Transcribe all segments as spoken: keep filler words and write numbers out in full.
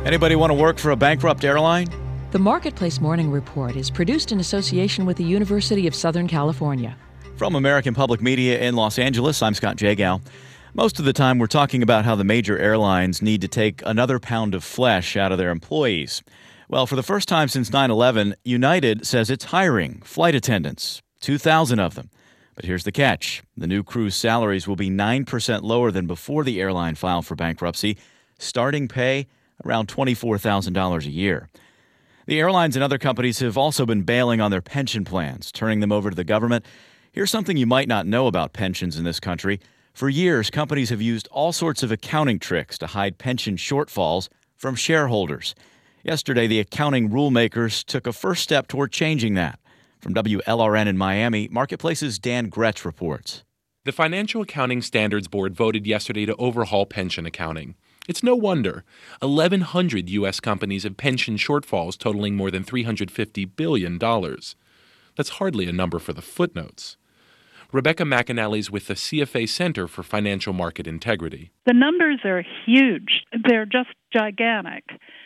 Anybody want to work for a bankrupt airline? The Marketplace Morning Report is produced in association with the University of Southern California. From American Public Media in Los Angeles, I'm Scott Jagow. Most of the time, we're talking about how the major airlines need to take another pound of flesh out of their employees. Well, for the first time since nine eleven, United says it's hiring flight attendants, two thousand of them. But here's the catch. The new crew's salaries will be nine percent lower than before the airline filed for bankruptcy. Starting pay, around twenty-four thousand dollars a year. The airlines and other companies have also been bailing on their pension plans, turning them over to the government. Here's something you might not know about pensions in this country. For years, companies have used all sorts of accounting tricks to hide pension shortfalls from shareholders. Yesterday, the accounting rulemakers took a first step toward changing that. From W L R N in Miami, Marketplace's Dan Gretsch reports. The Financial Accounting Standards Board voted yesterday to overhaul pension accounting. It's no wonder. eleven hundred U S companies have pension shortfalls totaling more than three hundred fifty billion dollars. That's hardly a number for the footnotes. Rebecca McAnally's with the C F A Center for Financial Market Integrity. The numbers are huge. They're just gigantic.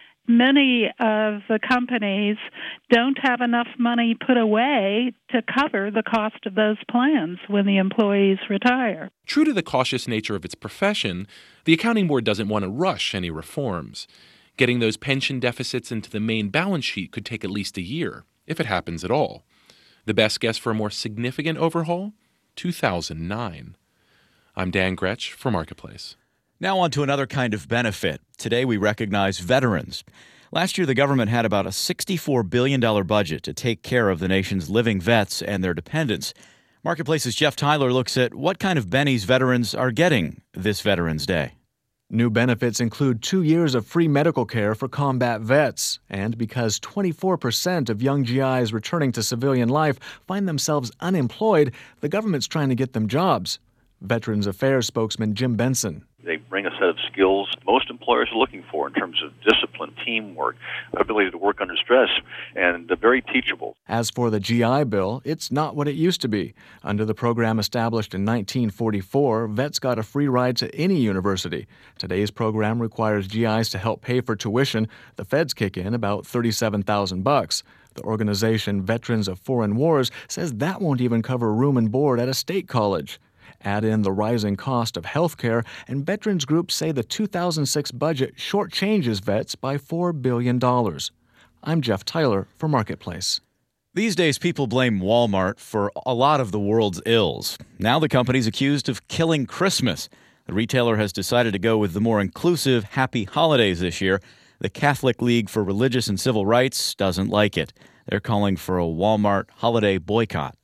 Many of the companies don't have enough money put away to cover the cost of those plans when the employees retire. True to the cautious nature of its profession, the Accounting Board doesn't want to rush any reforms. Getting those pension deficits into the main balance sheet could take at least a year, if it happens at all. The best guess for a more significant overhaul? two thousand nine. I'm Dan Gretsch for Marketplace. Now on to another kind of benefit. Today we recognize veterans. Last year the government had about a sixty-four billion dollars budget to take care of the nation's living vets and their dependents. Marketplace's Jeff Tyler looks at what kind of bennies veterans are getting this Veterans Day. New benefits include two years of free medical care for combat vets. And because twenty-four percent of young G Is returning to civilian life find themselves unemployed, the government's trying to get them jobs. Veterans Affairs spokesman Jim Benson. They bring a set of skills most employers are looking for in terms of discipline, teamwork, ability to work under stress, and they're very teachable. As for the G I Bill, it's not what it used to be. Under the program established in nineteen forty-four, vets got a free ride to any university. Today's program requires G Is to help pay for tuition. The feds kick in about thirty-seven thousand bucks. The organization Veterans of Foreign Wars says that won't even cover room and board at a state college. Add in the rising cost of health care, and veterans groups say the two thousand six budget shortchanges vets by four billion dollars. I'm Jeff Tyler for Marketplace. These days, people blame Walmart for a lot of the world's ills. Now the company's accused of killing Christmas. The retailer has decided to go with the more inclusive Happy Holidays this year. The Catholic League for Religious and Civil Rights doesn't like it. They're calling for a Walmart holiday boycott.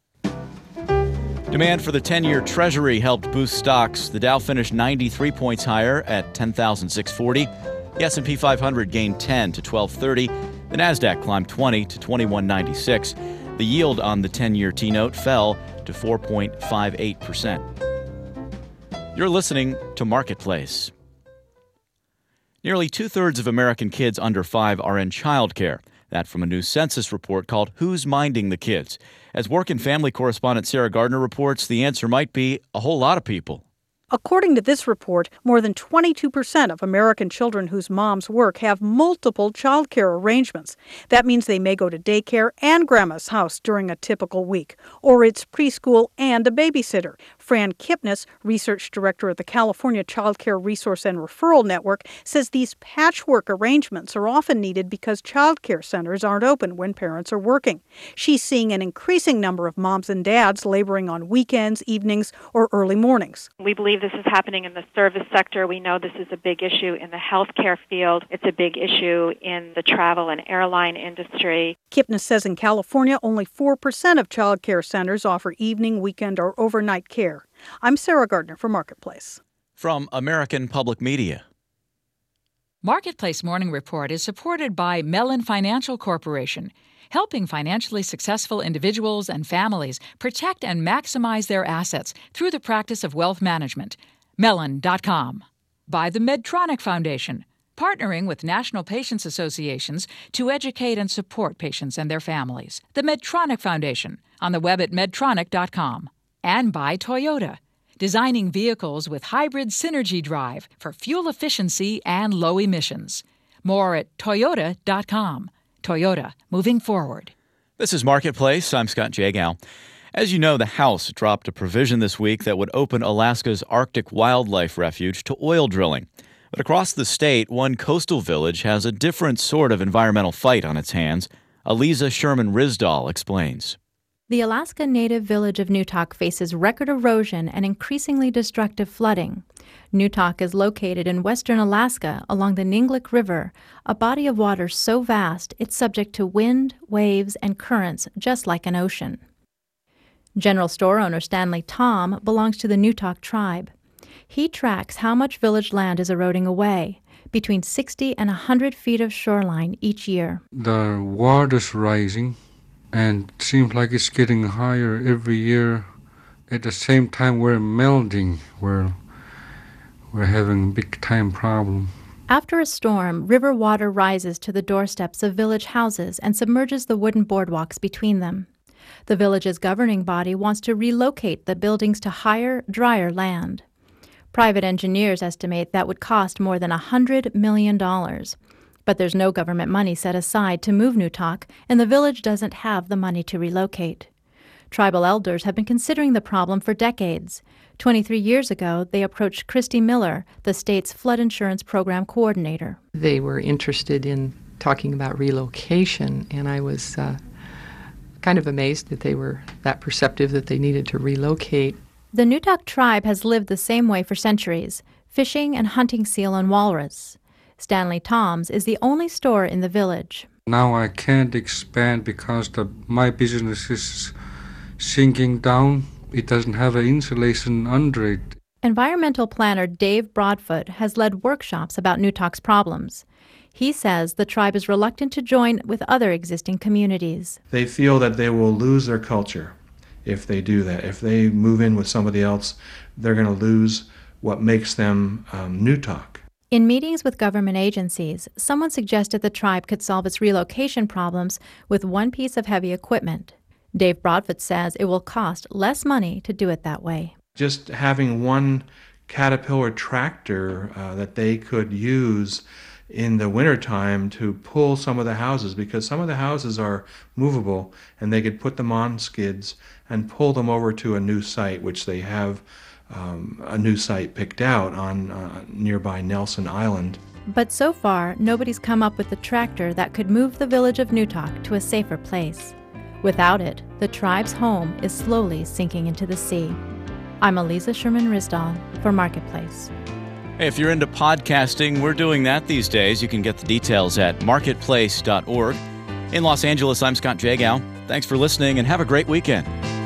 Demand for the ten-year Treasury helped boost stocks. The Dow finished ninety-three points higher at ten thousand six hundred forty. The S and P five hundred gained ten to twelve thirty. The Nasdaq climbed twenty to twenty-one ninety-six. The yield on the ten-year T-note fell to four point five eight percent. You're listening to Marketplace. Nearly two-thirds of American kids under five are in childcare. That from a new census report called Who's Minding the Kids? As work and family correspondent Sarah Gardner reports, the answer might be a whole lot of people. According to this report, more than twenty-two percent of American children whose moms work have multiple child care arrangements. That means they may go to daycare and grandma's house during a typical week, or it's preschool and a babysitter. Fran Kipnis, research director at the California Child Care Resource and Referral Network, says these patchwork arrangements are often needed because child care centers aren't open when parents are working. She's seeing an increasing number of moms and dads laboring on weekends, evenings, or early mornings. We believe this is happening in the service sector. We know this is a big issue in the healthcare field. It's a big issue in the travel and airline industry. Kipnis says in California, only four percent of child care centers offer evening, weekend, or overnight care. I'm Sarah Gardner for Marketplace. From American Public Media. Marketplace Morning Report is supported by Mellon Financial Corporation, helping financially successful individuals and families protect and maximize their assets through the practice of wealth management. Mellon dot com. By the Medtronic Foundation, partnering with national patients associations to educate and support patients and their families. The Medtronic Foundation, on the web at medtronic dot com. And by Toyota, designing vehicles with hybrid synergy drive for fuel efficiency and low emissions. More at toyota dot com. Toyota, moving forward. This is Marketplace. I'm Scott Jagow. As you know, the House dropped a provision this week that would open Alaska's Arctic Wildlife Refuge to oil drilling. But across the state, one coastal village has a different sort of environmental fight on its hands. Aliza Sherman Risdall explains. The Alaska native village of Newtok faces record erosion and increasingly destructive flooding. Newtok is located in western Alaska along the Ninglick River, a body of water so vast it's subject to wind, waves, and currents just like an ocean. General store owner Stanley Tom belongs to the Newtok tribe. He tracks how much village land is eroding away, between sixty and one hundred feet of shoreline each year. The water's rising, and it seems like it's getting higher every year. At the same time, we're melting. We're, we're having a big-time problem. After a storm, river water rises to the doorsteps of village houses and submerges the wooden boardwalks between them. The village's governing body wants to relocate the buildings to higher, drier land. Private engineers estimate that would cost more than one hundred million dollars. But there's no government money set aside to move Newtok, and the village doesn't have the money to relocate. Tribal elders have been considering the problem for decades. twenty-three years ago, they approached Christy Miller, the state's flood insurance program coordinator. They were interested in talking about relocation, and I was uh, kind of amazed that they were that perceptive that they needed to relocate. The Newtok tribe has lived the same way for centuries, fishing and hunting seal and walrus. Stanley Tom's is the only store in the village. Now I can't expand because the, my business is sinking down. It doesn't have an insulation under it. Environmental planner Dave Broadfoot has led workshops about Newtok's problems. He says the tribe is reluctant to join with other existing communities. They feel that they will lose their culture if they do that. If they move in with somebody else, they're going to lose what makes them um, Newtok. In meetings with government agencies, someone suggested the tribe could solve its relocation problems with one piece of heavy equipment. Dave Broadfoot says it will cost less money to do it that way. Just having one Caterpillar tractor uh, that they could use in the wintertime to pull some of the houses, because some of the houses are movable, and they could put them on skids and pull them over to a new site, which they have um, a new site picked out on uh, nearby Nelson Island. But so far, nobody's come up with a tractor that could move the village of Newtok to a safer place. Without it, the tribe's home is slowly sinking into the sea. I'm Aliza Sherman Risdall for Marketplace. Hey, if you're into podcasting, we're doing that these days. You can get the details at marketplace dot org. In Los Angeles, I'm Scott Jagow. Thanks for listening and have a great weekend.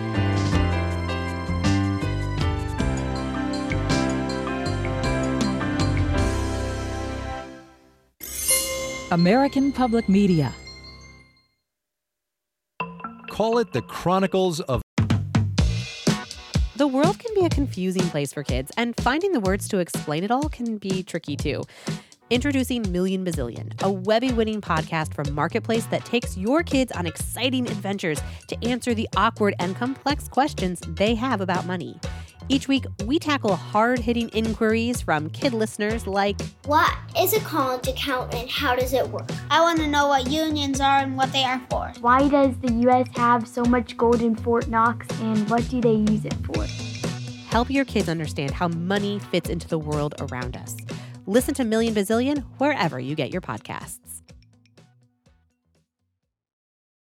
American Public Media. Call it the Chronicles of... The world can be a confusing place for kids, and finding the words to explain it all can be tricky too. Introducing Million Bazillion, a Webby-winning podcast from Marketplace that takes your kids on exciting adventures to answer the awkward and complex questions they have about money. Each week, we tackle hard-hitting inquiries from kid listeners like, what is a college account and how does it work? I want to know what unions are and what they are for. Why does the U S have so much gold in Fort Knox, and what do they use it for? Help your kids understand how money fits into the world around us. Listen to Million Bazillion wherever you get your podcasts.